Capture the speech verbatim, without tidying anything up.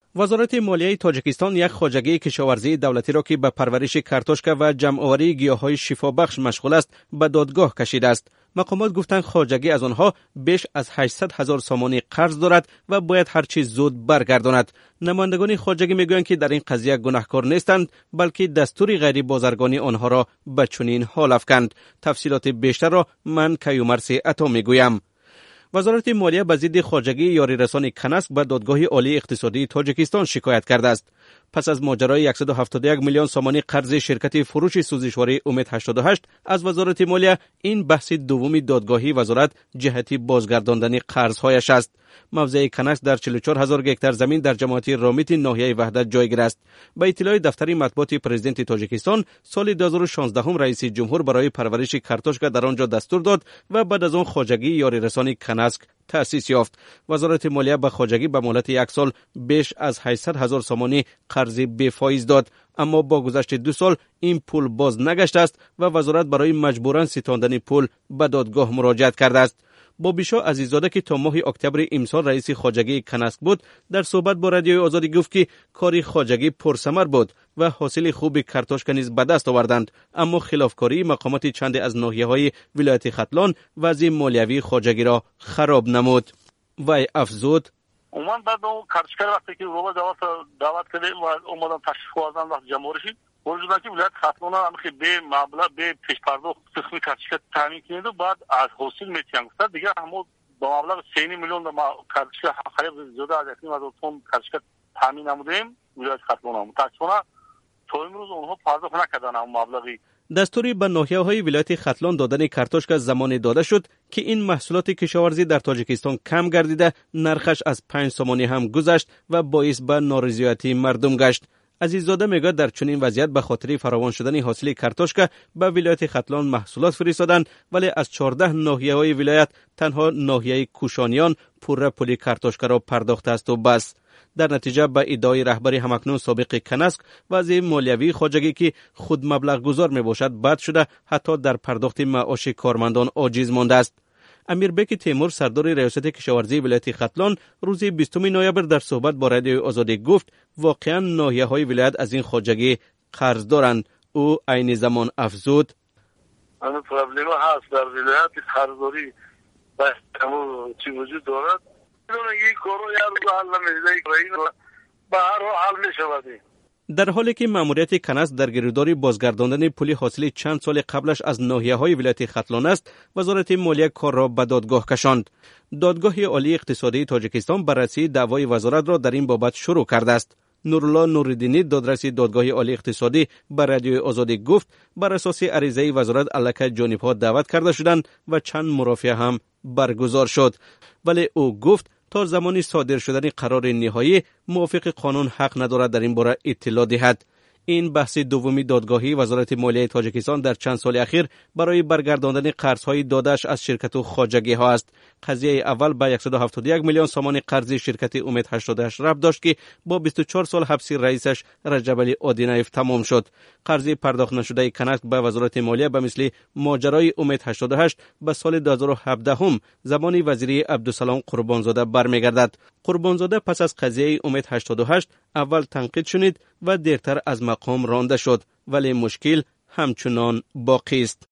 وزارت مالیه تاجیکستان یک خواجگی کشاورزی دولتی را که به پرورش کارتوشکا و جمع‌آوری گیاهای شفابخش مشغول است به دادگاه کشیده است. مقامات گفتند خواجگی از آنها بیش از هشتصد هزار سامانی قرض دارد و باید هر چیز زود برگرداند. نمایندگان خواجگی میگویند که در این قضیه گناهکار نیستند، بلکه دستور غیر بازرگانی آنها را به چنین حال افکند. تفصیلات بیشتر را من کیومرث عطا میگویم. وزارت مالیه به ضد خواجگی یاری رسان کنسک به دادگاه عالی اقتصادی تاجیکستان شکایت کرده است. پس از ماجرای صد و هفتاد و یک میلیون سامانی قرض شرکت فروش سوزشواری امید هشتاد و هشت از وزارت مالیه، این بحث دومی دادگاهی وزارت جهتی بازگرداندن قرضهایش است. موضع کنسک در چهل و چهار هزار گکتار زمین در جماعت رامیت ناحیه وحدت جایگیر است. به اطلاع دفتر مطبوعات پرزیدنت تاجیکستان، سال دو هزار و شانزده هم رئیس جمهور برای پرورش کارتوشکا در آنجا دستور داد و بعد از آن خواجگی یاری رسانی کنسک تأسیس یافت. وزارت مالیه به خواجگی به مهلت یک سال بیش از هشتصد هزار سامانی قرض بی فایز داد، اما با گذشت دو سال این پول باز نگشته است و وزارت برای مجبوراً ستاندن پول به دادگاه مراجعت کرده است. بابیشا عزیزاده که تا ماه اکتبر امسال رئیس خواجگی کنسک بود، در صحبت با رادیوی آزادی گفت که کاری خواجگی پرثمر بود و حاصل خوب کارتوشکا نیز به دست آوردند، اما خلافکاری مقامات چند از ناحیه‌های ولایت ختلان وضع مالیوی خواجگی را خراب نمود. وی افزود: عموما بعد اون کارتوشکا وقتی که روبا دعوت دعوت کردیم و اومدن تشریف آوردن وقت جمهوری شد، وجودی که ولایت ختلان هم که به مبلغ به پیش پرداخت تخمی کارتوشکا تامین کنید و بعد از حاصل میتیان گفت دیگه همون با مبلغ سه میلیون ما کارتوشکا خرید زیاده از یک هزار تن کارتوشکا تامین نمودیم. ولایت ختلان هم متأسفانه تا امروز اونها پرداخت نکردن اون مبلغی. دستوری به ناحیه‌های ولایت ختلان دادن کارتوشکا زمانی داده شد که این محصولات کشاورزی در تاجیکستان کم گردیده، نرخش از پنج سامانی هم گذشت و باعث به نارضایتی مردم گشت. عزیززاده میگه در چنین وضعیت به خاطر فراوان شدن حاصل کارتوشکا به ولایت ختلان محصولات فرستادند، ولی از چهارده ناحیه‌های ولایت تنها ناحیه کوشانیان پوره پول کارتوشکا را پرداخته است و بس. در نتیجه به ادعای رهبری همکنون سابق کنسک، وضع مالیوی خواجگی که خود مبلغ گذار می باشد بد شده، حتی در پرداخت معاش کارمندان عاجز مانده است. امیربک تیمور سردار ریاست کشاورزی ولایت ختلان روز بیستم نوامبر در صحبت با رادیوی آزادی گفت واقعا ناحیه‌های ولایت از این خواجگی قرض دارند. او عین زمان افزود: اما پرابلم هست در ولایت قرضداری و چی وجود دارد. این کارو یا روز حل نمیده به هر حال میشود. در حالی که ماموریت کنسک در گیروداری بازگرداندن پول حاصل چند سال قبلش از ناحیه‌های ولایت ختلان است، وزارت مالیه کار را به دادگاه کشاند. دادگاه عالی اقتصادی تاجیکستان بررسی دعوای وزارت را در این بابت شروع کرده است. نورالله نوریدینی دادرس دادگاه عالی اقتصادی به رادیوی آزادی گفت بر اساس عریضه وزارت الکه جانب‌ها دعوت کرده شدند و چند مرافعه هم برگزار شد، ولی او گفت تا زمانی صادر شدن قرار نهایی موافق قانون حق ندارد در این باره اطلاع دهد. این بحث دومی دادگاهی وزارت مالیه تاجیکستان در چند سال اخیر برای برگرداندن قرض‌های داده‌اش از شرکت و خواجگی ها است. قضیه اول با صد و هفتاد و یک میلیون سامان قرض شرکت امید هشتاد و هشت ربط داشت که با بیست و چهار سال حبس رئیسش رجب علی آدینایف تمام شد. قرض پرداخت نشده کنسک به وزارت مالیه به مثل ماجرای امید هشتاد و هشت به سال دو هزار و هفده هم زمان وزیری عبدالسلام قربانزاده برمیگردد. قربانزاده پس از قضیه امید هشتاد و هشت اول تنقید شنید و دیرتر از مقام رانده شد، ولی مشکل همچنان باقی است.